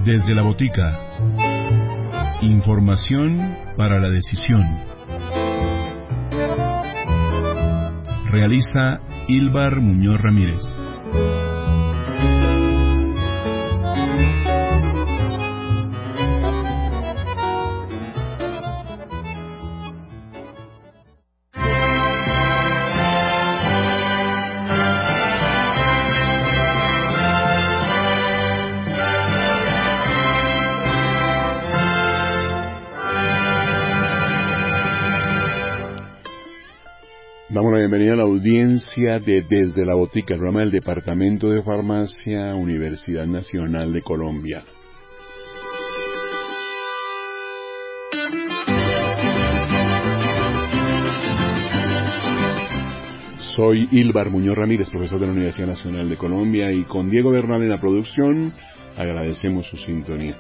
Desde la botica. Información para la decisión. Realiza Ílbar Muñoz Ramírez. Damos la bienvenida a la audiencia de Desde la Botica, el programa del Departamento de Farmacia, Universidad Nacional de Colombia. Soy Ílbar Muñoz Ramírez, profesor de la Universidad Nacional de Colombia, y con Diego Bernal en la producción, agradecemos su sintonía.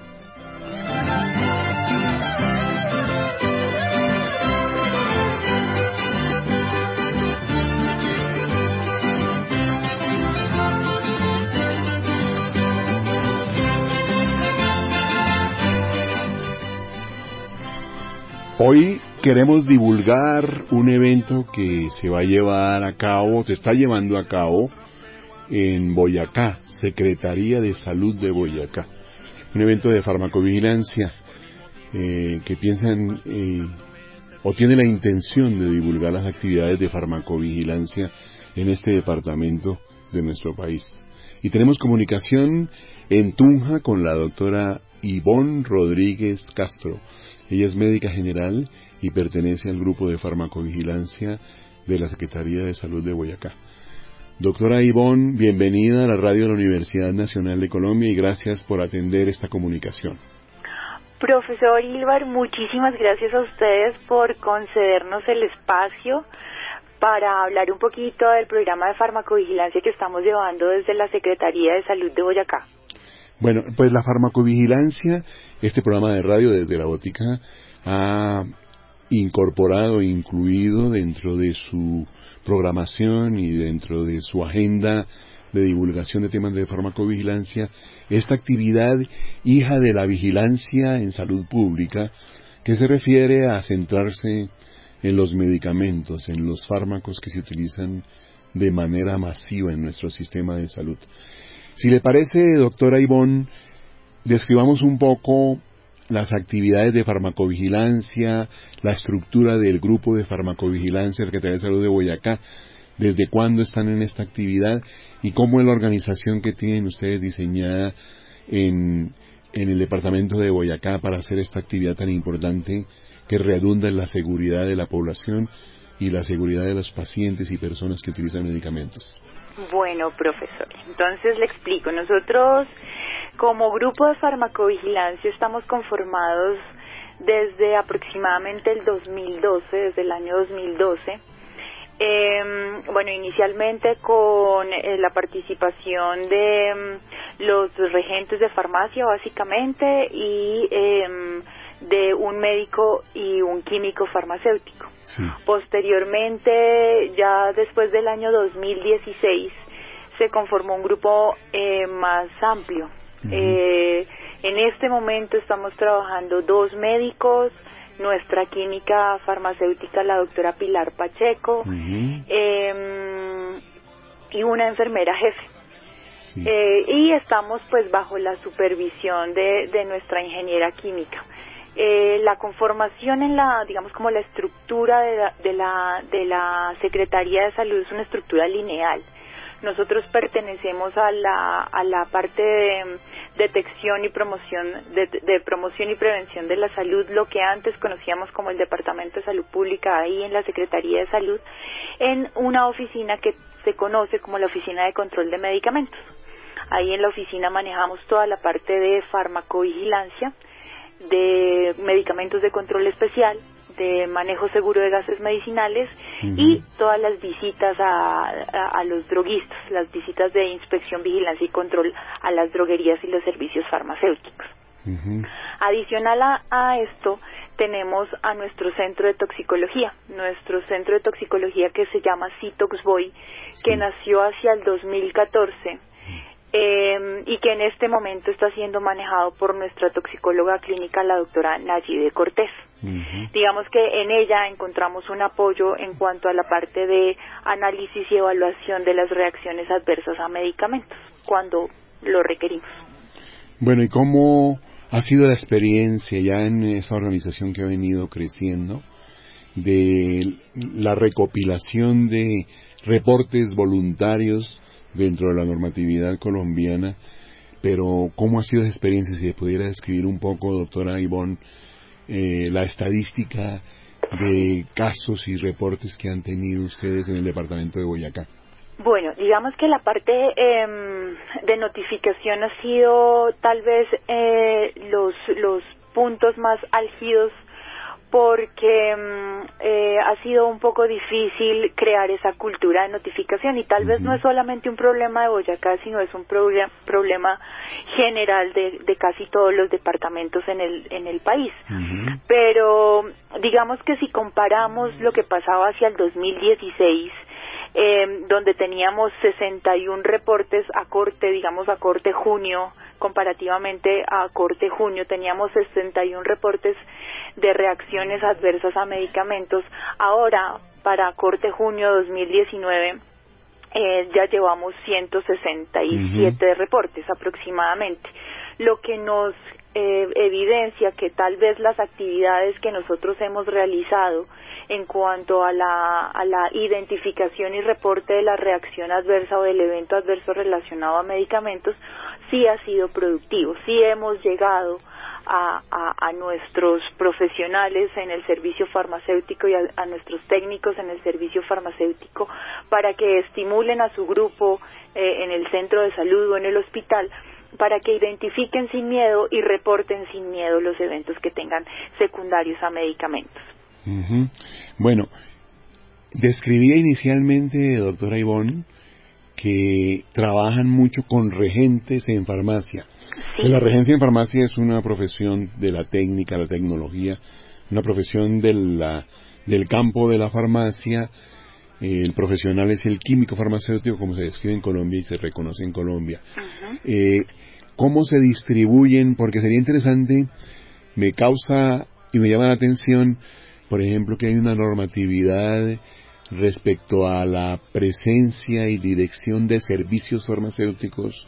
Hoy queremos divulgar un evento que se va a llevar a cabo, se está llevando a cabo en Boyacá, Secretaría de Salud de Boyacá. Un evento de farmacovigilancia que piensan o tiene la intención de divulgar las actividades de farmacovigilancia en este departamento de nuestro país. Y tenemos comunicación en Tunja con la doctora Ivonne Rodríguez Castro. Ella es médica general y pertenece al grupo de farmacovigilancia de la Secretaría de Salud de Boyacá. Doctora Ivonne, bienvenida a la radio de la Universidad Nacional de Colombia y gracias por atender esta comunicación. Profesor Ílbar, muchísimas gracias a ustedes por concedernos el espacio para hablar un poquito del programa de farmacovigilancia que estamos llevando desde la Secretaría de Salud de Boyacá. Bueno, pues la farmacovigilancia, este programa de radio desde la botica, ha incorporado e incluido dentro de su programación y dentro de su agenda de divulgación de temas de farmacovigilancia, esta actividad hija de la vigilancia en salud pública, que se refiere a centrarse en los medicamentos, en los fármacos que se utilizan de manera masiva en nuestro sistema de salud. Si le parece, doctora Ivonne, describamos un poco las actividades de farmacovigilancia, la estructura del grupo de farmacovigilancia de la Secretaría de Salud de Boyacá, desde cuándo están en esta actividad y cómo es la organización que tienen ustedes diseñada en el departamento de Boyacá para hacer esta actividad tan importante que redunda en la seguridad de la población y la seguridad de los pacientes y personas que utilizan medicamentos. Bueno, profesor, entonces le explico. Nosotros, como grupo de farmacovigilancia, estamos conformados desde aproximadamente el 2012, desde el año 2012. Bueno, inicialmente con la participación de los regentes de farmacia, básicamente, y de un médico y un químico farmacéutico. Sí. Posteriormente, ya después del año 2016, se conformó un grupo más amplio. Uh-huh. En este momento estamos trabajando 2 médicos, nuestra química farmacéutica, la doctora Pilar Pacheco, uh-huh. Y una enfermera jefe. Sí. Y estamos pues bajo la supervisión de nuestra ingeniera química. La conformación en la, digamos, como la estructura de la Secretaría de Salud es una estructura lineal. Nosotros pertenecemos a la parte de detección y promoción, de promoción y prevención de la salud, lo que antes conocíamos como el Departamento de Salud Pública, ahí en la Secretaría de Salud, en una oficina que se conoce como la Oficina de Control de Medicamentos. Ahí en la oficina manejamos toda la parte de farmacovigilancia, de medicamentos de control especial, de manejo seguro de gases medicinales, uh-huh. y todas las visitas a los droguistas, las visitas de inspección, vigilancia y control a las droguerías y los servicios farmacéuticos. Uh-huh. Adicional a esto, tenemos a nuestro centro de toxicología, que se llama CITOX-BOY, sí. que nació hacia el 2014, y que en este momento está siendo manejado por nuestra toxicóloga clínica, la doctora Nayide Cortés. Digamos que en ella encontramos un apoyo en cuanto a la parte de análisis y evaluación de las reacciones adversas a medicamentos, cuando lo requerimos. Bueno, ¿y cómo ha sido la experiencia ya en esa organización que ha venido creciendo de la recopilación de reportes voluntarios dentro de la normatividad colombiana? Pero ¿cómo ha sido esa experiencia? Si pudiera describir un poco, doctora Ivonne, la estadística de casos y reportes que han tenido ustedes en el departamento de Boyacá. Bueno, digamos que la parte de notificación ha sido tal vez los puntos más álgidos, porque ha sido un poco difícil crear esa cultura de notificación, y tal vez no es solamente un problema de Boyacá, sino es un problema general de casi todos los departamentos en el país. Pero digamos que si comparamos lo que pasaba hacia el 2016, donde teníamos 61 reportes a corte junio, comparativamente a corte junio teníamos 61 reportes de reacciones adversas a medicamentos. Ahora, para corte junio 2019, ya llevamos 167 reportes aproximadamente, lo que nos evidencia que tal vez las actividades que nosotros hemos realizado en cuanto a la identificación y reporte de la reacción adversa o del evento adverso relacionado a medicamentos sí ha sido productivo, sí hemos llegado a nuestros profesionales en el servicio farmacéutico y a nuestros técnicos en el servicio farmacéutico para que estimulen a su grupo en el centro de salud o en el hospital, para que identifiquen sin miedo y reporten sin miedo los eventos que tengan secundarios a medicamentos. Bueno, describía inicialmente, doctora Ivonne, que trabajan mucho con regentes en farmacia. Sí. La regencia en farmacia es una profesión de la técnica, la tecnología, una profesión del campo de la farmacia. El profesional es el químico farmacéutico, como se describe en Colombia y se reconoce en Colombia. ¿Cómo se distribuyen? Porque sería interesante, me causa y me llama la atención, por ejemplo, que hay una normatividad respecto a la presencia y dirección de servicios farmacéuticos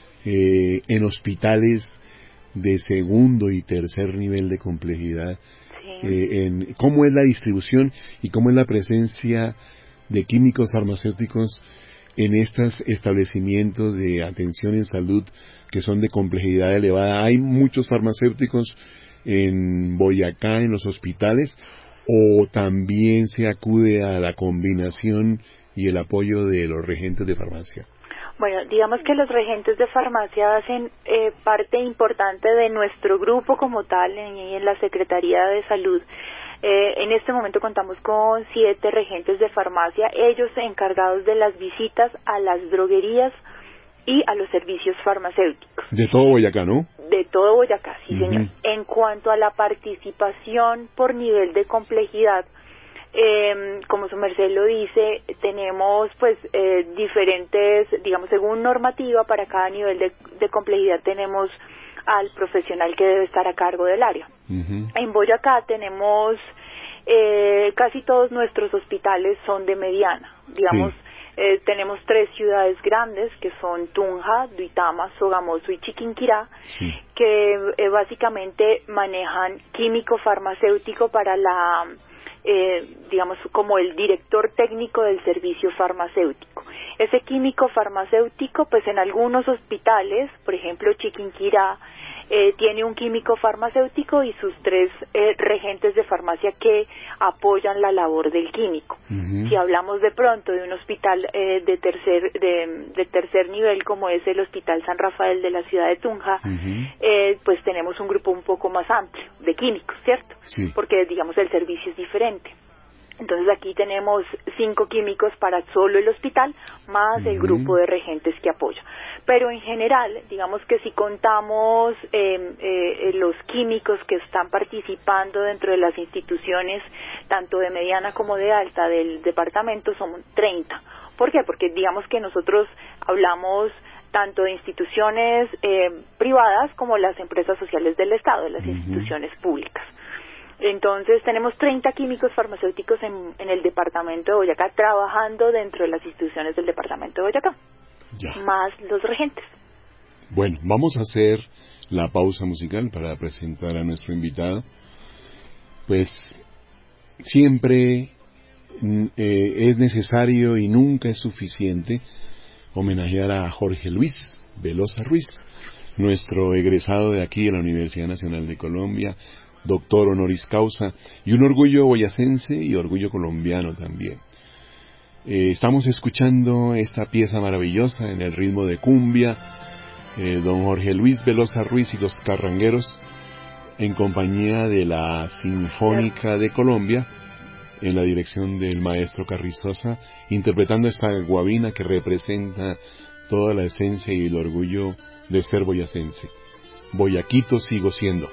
en hospitales de segundo y tercer nivel de complejidad. Sí. ¿Cómo es la distribución y cómo es la presencia de químicos farmacéuticos en estos establecimientos de atención en salud que son de complejidad elevada? ¿Hay muchos farmacéuticos en Boyacá, en los hospitales, o también se acude a la combinación y el apoyo de los regentes de farmacia? Bueno, digamos que los regentes de farmacia hacen parte importante de nuestro grupo como tal en la Secretaría de Salud. En este momento contamos con 7 regentes de farmacia, ellos encargados de las visitas a las droguerías y a los servicios farmacéuticos. De todo Boyacá, ¿no? De todo Boyacá, sí, señor. En cuanto a la participación por nivel de complejidad, como su merced lo dice, tenemos pues diferentes, digamos, según normativa, para cada nivel de complejidad tenemos al profesional que debe estar a cargo del área. En Boyacá tenemos casi todos nuestros hospitales son de mediana, digamos. Sí. Tenemos 3 ciudades grandes que son Tunja, Duitama, Sogamoso y Chiquinquirá, sí, que básicamente manejan químico farmacéutico para digamos, como el director técnico del servicio farmacéutico. Ese químico farmacéutico, pues en algunos hospitales, por ejemplo Chiquinquirá, tiene un químico farmacéutico y sus 3 regentes de farmacia que apoyan la labor del químico. Si hablamos de pronto de un hospital de tercer nivel, como es el Hospital San Rafael de la ciudad de Tunja, pues tenemos un grupo un poco más amplio de químicos, ¿cierto? Sí. Porque, digamos, el servicio es diferente. Entonces aquí tenemos 5 químicos para solo el hospital, más el grupo de regentes que apoya. Pero en general, digamos que si contamos los químicos que están participando dentro de las instituciones, tanto de mediana como de alta del departamento, son 30. ¿Por qué? Porque digamos que nosotros hablamos tanto de instituciones privadas como las empresas sociales del Estado, las instituciones públicas. Entonces tenemos 30 químicos farmacéuticos en el departamento de Boyacá trabajando dentro de las instituciones del departamento de Boyacá, más los regentes. Bueno, vamos a hacer la pausa musical para presentar a nuestro invitado. Pues siempre es necesario y nunca es suficiente homenajear a Jorge Luis Velosa Ruiz, nuestro egresado de aquí de la Universidad Nacional de Colombia, doctor honoris causa, y un orgullo boyacense y orgullo colombiano también. Estamos escuchando esta pieza maravillosa en el ritmo de cumbia, don Jorge Luis Velosa Ruiz y los Carrangueros, en compañía de la Sinfónica de Colombia, en la dirección del maestro Carrizosa, interpretando esta guabina que representa toda la esencia y el orgullo de ser boyacense. Boyaquito sigo siendo.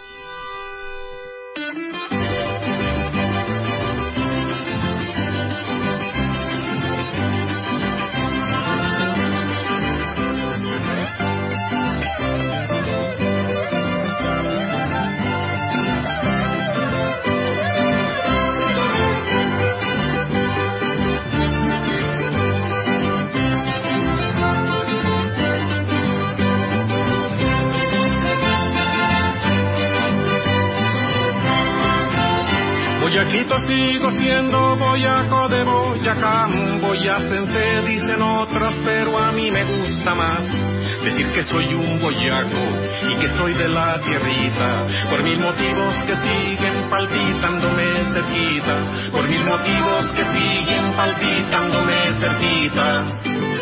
Boyaquito sigo siendo boyaco de Boyacá, boyacense dicen otros, pero a mí me gusta más decir que soy un boyaco y que soy de la tierrita, por mil motivos que siguen palpitándome cerquita, por mil motivos que siguen palpitándome cerquita.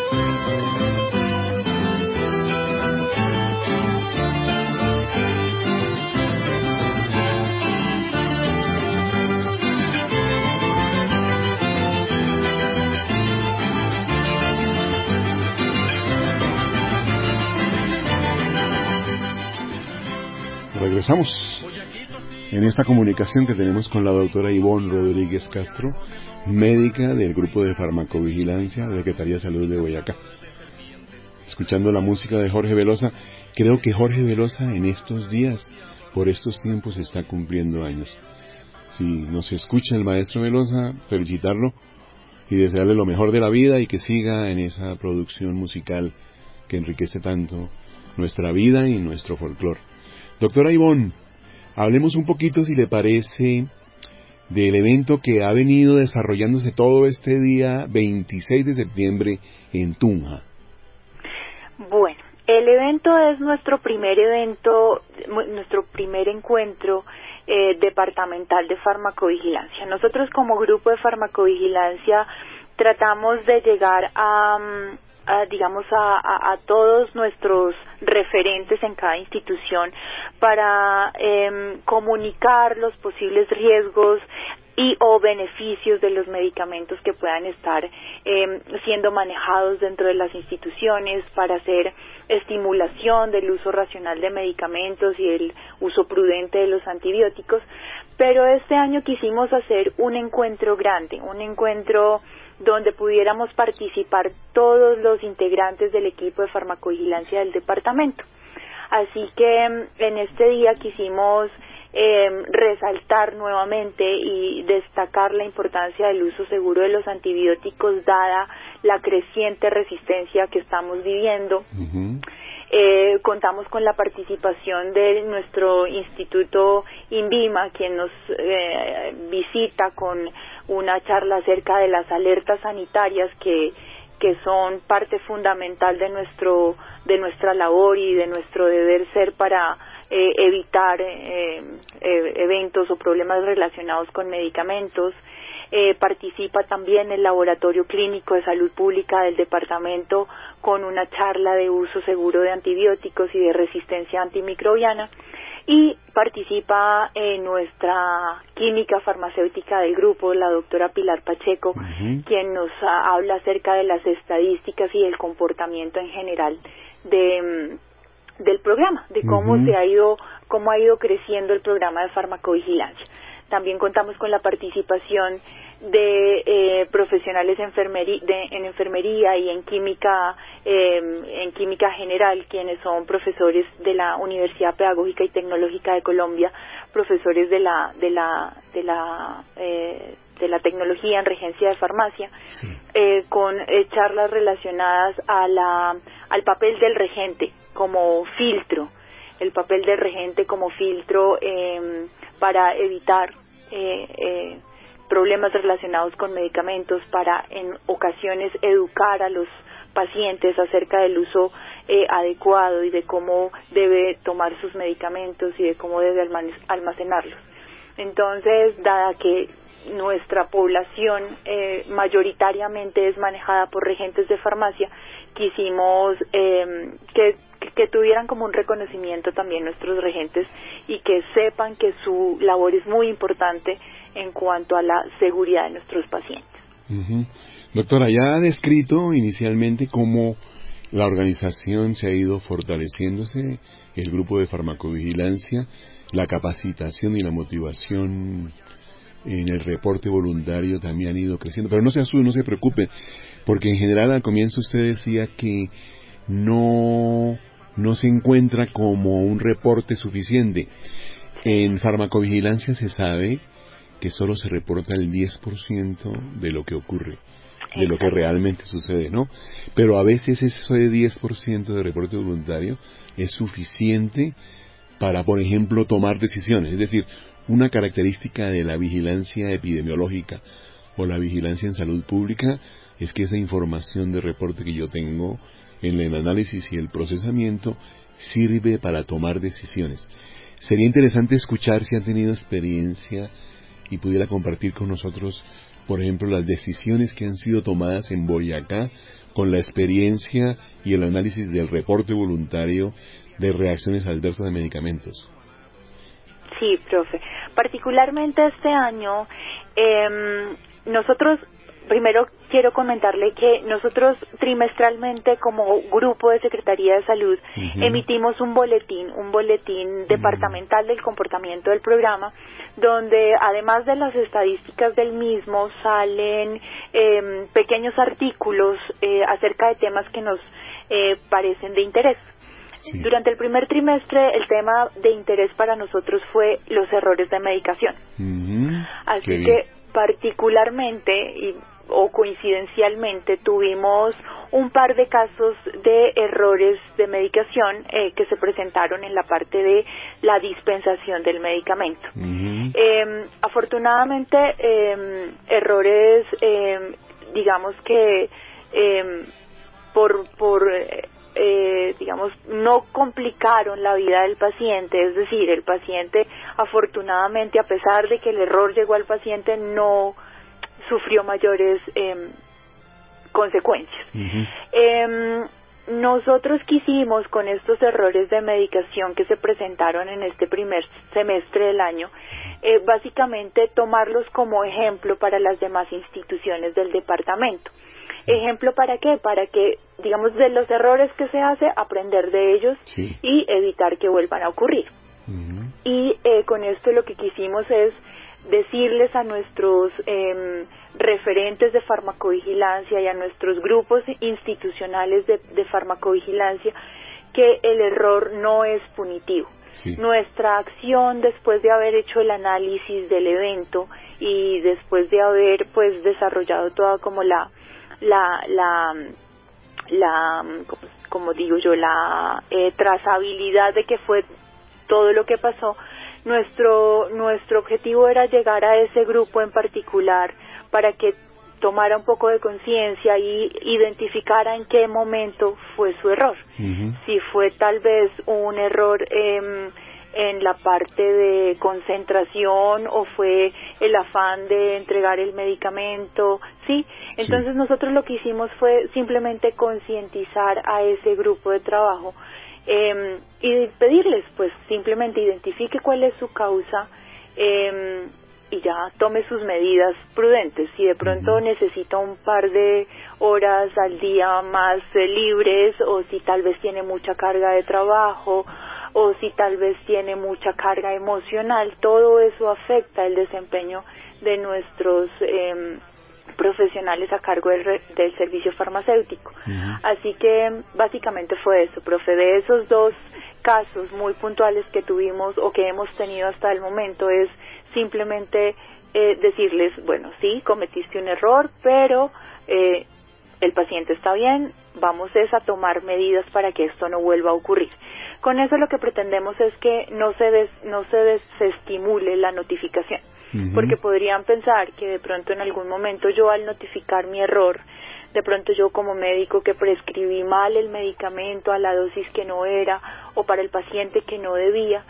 Regresamos en esta comunicación que tenemos con la doctora Ivonne Rodríguez Castro, médica del Grupo de Farmacovigilancia de la Secretaría de Salud de Boyacá. Escuchando la música de Jorge Velosa, creo que Jorge Velosa en estos días, por estos tiempos, está cumpliendo años. Si nos escucha el maestro Velosa, felicitarlo y desearle lo mejor de la vida y que siga en esa producción musical que enriquece tanto nuestra vida y nuestro folclore. Doctora Ivonne, hablemos un poquito, si le parece, del evento que ha venido desarrollándose todo este día 26 de septiembre en Tunja. Bueno, el evento es nuestro primer encuentro departamental de farmacovigilancia. Nosotros como grupo de farmacovigilancia tratamos de llegar a todos nuestros referentes en cada institución para comunicar los posibles riesgos y o beneficios de los medicamentos que puedan estar siendo manejados dentro de las instituciones, para hacer estimulación del uso racional de medicamentos y el uso prudente de los antibióticos. Pero este año quisimos hacer un encuentro grande, un encuentro donde pudiéramos participar todos los integrantes del equipo de farmacovigilancia del departamento. Así que en este día quisimos resaltar nuevamente y destacar la importancia del uso seguro de los antibióticos dada la creciente resistencia que estamos viviendo. Contamos con la participación de nuestro instituto INVIMA, quien nos visita con una charla acerca de las alertas sanitarias que son parte fundamental de nuestra labor y de nuestro deber ser para evitar eventos o problemas relacionados con medicamentos. Participa también el Laboratorio Clínico de Salud Pública del departamento con una charla de uso seguro de antibióticos y de resistencia antimicrobiana, y participa nuestra química farmacéutica del grupo, la doctora Pilar Pacheco, quien nos habla acerca de las estadísticas y el comportamiento en general del programa, de cómo ha ido creciendo el programa de farmacovigilancia. También contamos con la participación de profesionales en enfermería y en química en química general, quienes son profesores de la Universidad Pedagógica y Tecnológica de Colombia, profesores de la tecnología en regencia de farmacia, sí. Con charlas relacionadas al papel del regente como filtro, el papel del regente como filtro para evitar problemas relacionados con medicamentos, para en ocasiones educar a los pacientes acerca del uso adecuado y de cómo debe tomar sus medicamentos y de cómo debe almacenarlos. Entonces, dada que nuestra población mayoritariamente es manejada por regentes de farmacia, quisimos que tuvieran como un reconocimiento también nuestros regentes y que sepan que su labor es muy importante en cuanto a la seguridad de nuestros pacientes. Uh-huh. Doctora, ya ha descrito inicialmente cómo la organización se ha ido fortaleciéndose, el grupo de farmacovigilancia, la capacitación y la motivación en el reporte voluntario también han ido creciendo, pero no se asuste, no se preocupe, porque en general al comienzo usted decía que no se encuentra como un reporte suficiente. En farmacovigilancia se sabe que solo se reporta el 10% de lo que ocurre, de lo que realmente sucede, ¿no? Pero a veces ese 10% de reporte voluntario es suficiente para, por ejemplo, tomar decisiones. Es decir, una característica de la vigilancia epidemiológica o la vigilancia en salud pública es que esa información de reporte que yo tengo en el análisis y el procesamiento sirve para tomar decisiones. Sería interesante escuchar si han tenido experiencia y pudiera compartir con nosotros, por ejemplo, las decisiones que han sido tomadas en Boyacá con la experiencia y el análisis del reporte voluntario de reacciones adversas a medicamentos. Sí, profe. Particularmente este año, nosotros, primero quiero comentarle que nosotros trimestralmente como grupo de Secretaría de Salud emitimos un boletín departamental del comportamiento del programa, donde además de las estadísticas del mismo salen pequeños artículos acerca de temas que nos parecen de interés. Sí. Durante el primer trimestre el tema de interés para nosotros fue los errores de medicación. Así que particularmente o coincidencialmente tuvimos un par de casos de errores de medicación que se presentaron en la parte de la dispensación del medicamento. Afortunadamente errores digamos que digamos, no complicaron la vida del paciente, es decir, el paciente afortunadamente, a pesar de que el error llegó al paciente, no sufrió mayores consecuencias. Nosotros quisimos, con estos errores de medicación que se presentaron en este primer semestre del año, básicamente tomarlos como ejemplo para las demás instituciones del departamento. ¿Ejemplo para qué? Para que, digamos, de los errores que se hace, aprender de ellos sí. Y evitar que vuelvan a ocurrir. Y con esto lo que quisimos es decirles a nuestros referentes de farmacovigilancia y a nuestros grupos institucionales de farmacovigilancia que el error no es punitivo. Sí. Nuestra acción, después de haber hecho el análisis del evento y después de haber pues desarrollado toda como como digo yo, la trazabilidad de qué fue todo lo que pasó, nuestro objetivo era llegar a ese grupo en particular para que tomara un poco de conciencia y identificara en qué momento fue su error. Si fue tal vez un error en la parte de concentración o fue el afán de entregar el medicamento, ¿sí? Entonces nosotros lo que hicimos fue simplemente concientizar a ese grupo de trabajo y pedirles, pues simplemente identifique cuál es su causa y ya tome sus medidas prudentes. Si de pronto necesita un par de horas al día más libres, o si tal vez tiene mucha carga de trabajo, o si tal vez tiene mucha carga emocional, todo eso afecta el desempeño de nuestros profesionales a cargo del servicio farmacéutico. Así que básicamente fue eso, profe. De esos 2 casos muy puntuales que tuvimos o que hemos tenido hasta el momento, es simplemente decirles, bueno, sí, cometiste un error, pero el paciente está bien, vamos a tomar medidas para que esto no vuelva a ocurrir. Con eso lo que pretendemos es que no se desestimule la notificación, porque podrían pensar que de pronto en algún momento yo, al notificar mi error, de pronto yo como médico que prescribí mal el medicamento a la dosis que no era o para el paciente que no debía,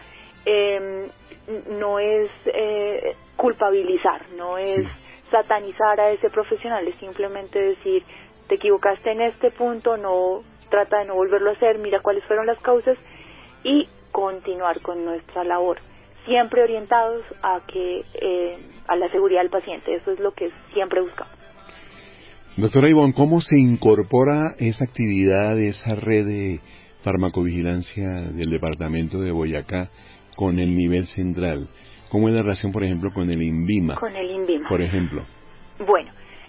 no es culpabilizar, no es satanizar a ese profesional, es simplemente decir, te equivocaste en este punto, no trata de no volverlo a hacer, mira cuáles fueron las causas y continuar con nuestra labor, siempre orientados a la seguridad del paciente. Eso es lo que siempre buscamos. Doctora Ivonne, ¿cómo se incorpora esa actividad, esa red de farmacovigilancia del departamento de Boyacá con el nivel central? ¿Cómo es la relación, por ejemplo, con el INVIMA? Con el INVIMA. Por ejemplo. Bueno,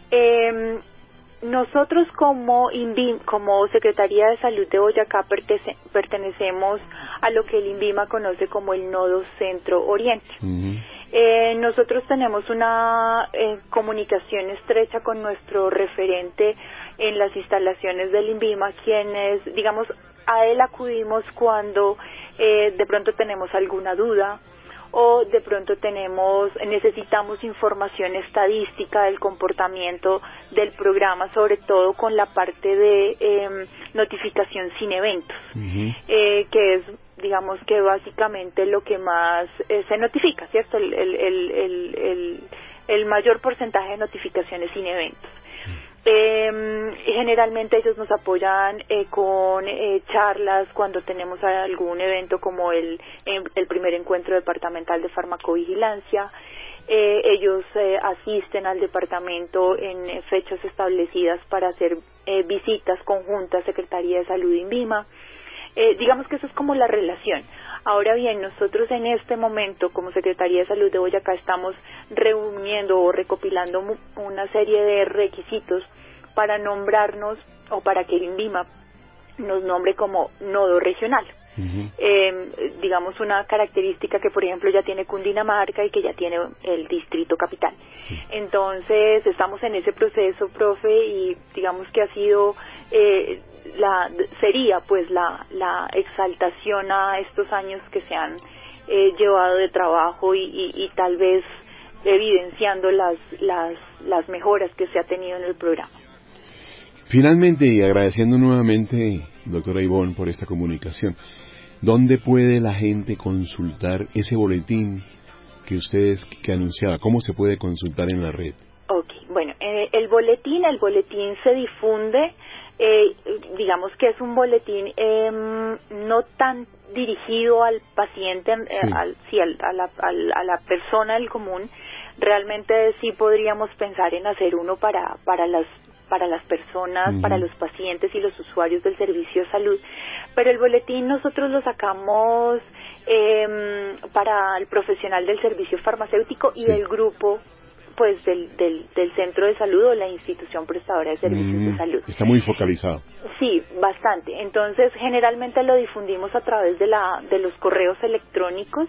nosotros como Secretaría de Salud de Boyacá pertenecemos a lo que el INVIMA conoce como el Nodo Centro Oriente. Nosotros tenemos una comunicación estrecha con nuestro referente en las instalaciones del INVIMA, quienes, digamos, a él acudimos cuando de pronto tenemos alguna duda o de pronto necesitamos información estadística del comportamiento del programa, sobre todo con la parte de notificación sin eventos, que es, digamos, que básicamente lo que más se notifica, ¿cierto? El mayor porcentaje de notificaciones sin eventos. Generalmente ellos nos apoyan con charlas cuando tenemos algún evento como el primer encuentro departamental de farmacovigilancia. Ellos asisten al departamento en fechas establecidas para hacer visitas conjuntas Secretaría de Salud INVIMA. Digamos que eso es como la relación. Ahora bien, nosotros en este momento como Secretaría de Salud de Boyacá estamos reuniendo o recopilando una serie de requisitos para nombrarnos o para que el INVIMA nos nombre como nodo regional. Digamos una característica que por ejemplo ya tiene Cundinamarca y que ya tiene el Distrito Capital. Entonces estamos en ese proceso, profe, y digamos que ha sido sería pues la exaltación a estos años que se han llevado de trabajo y tal vez evidenciando las mejoras que se ha tenido en el programa. Finalmente, y agradeciendo nuevamente, doctora Ivonne, por esta comunicación, ¿dónde puede la gente consultar ese boletín que anunciaba? ¿Cómo se puede consultar en la red? Bueno, el boletín se difunde, digamos que es un boletín no tan dirigido al paciente, a la persona del común. Realmente sí podríamos pensar en hacer uno para las personas, para los pacientes y los usuarios del servicio de salud, pero el boletín nosotros lo sacamos para el profesional del servicio farmacéutico y del grupo pues del centro de salud o la institución prestadora de servicios de salud. Está muy focalizado. Sí, bastante. Entonces, generalmente lo difundimos a través de los correos electrónicos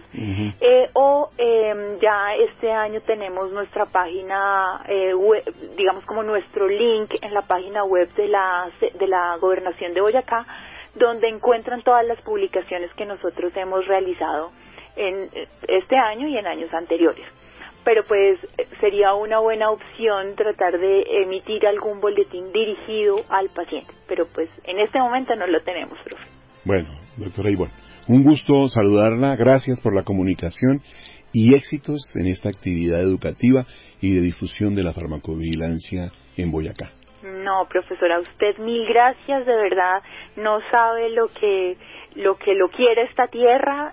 ya este año tenemos nuestra página web, digamos como nuestro link en la página web de la Gobernación de Boyacá, donde encuentran todas las publicaciones que nosotros hemos realizado en este año y en años anteriores. Pero pues sería una buena opción tratar de emitir algún boletín dirigido al paciente, pero pues en este momento no lo tenemos, profe. Bueno, doctora Ivonne, un gusto saludarla, gracias por la comunicación y éxitos en esta actividad educativa y de difusión de la farmacovigilancia en Boyacá. No, profesora, a usted mil gracias, de verdad, no sabe lo que lo quiere esta tierra,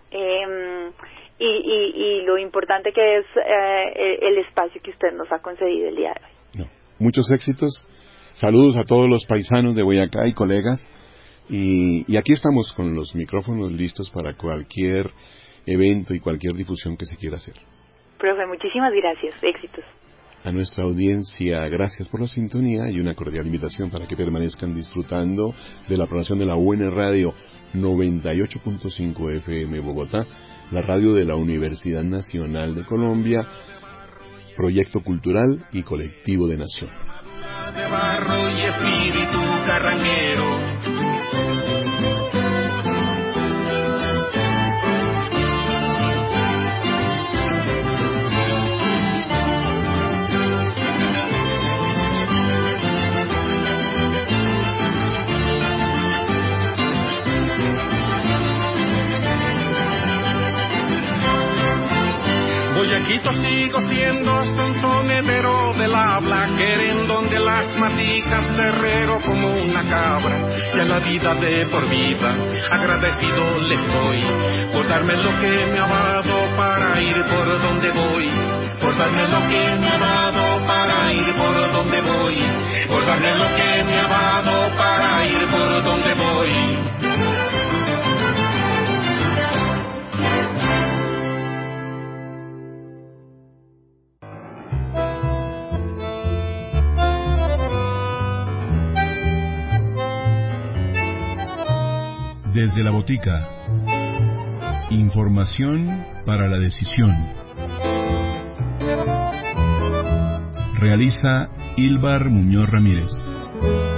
y lo importante que es el espacio que usted nos ha concedido el día de hoy. Muchos éxitos, saludos a todos los paisanos de Boyacá y colegas, y aquí estamos con los micrófonos listos para cualquier evento y cualquier difusión que se quiera hacer. Profe, muchísimas gracias, éxitos. a nuestra audiencia, gracias por la sintonía y una cordial invitación para que permanezcan disfrutando de la programación de la buena radio 98.5 FM Bogotá, la radio de la Universidad Nacional de Colombia, proyecto cultural y colectivo de nación. De barro y espíritu carranguero. Boyaquito sigo siendo sonetero del habla, querendón de las maticas, terrero como una cabra, y a la vida de por vida agradecido le estoy, por darme lo que me ha dado para ir por donde voy, por darme lo que me ha dado para ir por donde voy, por darme lo que me ha dado para ir por donde voy. Desde la botica, información para la decisión. Realiza Ilbar Muñoz Ramírez.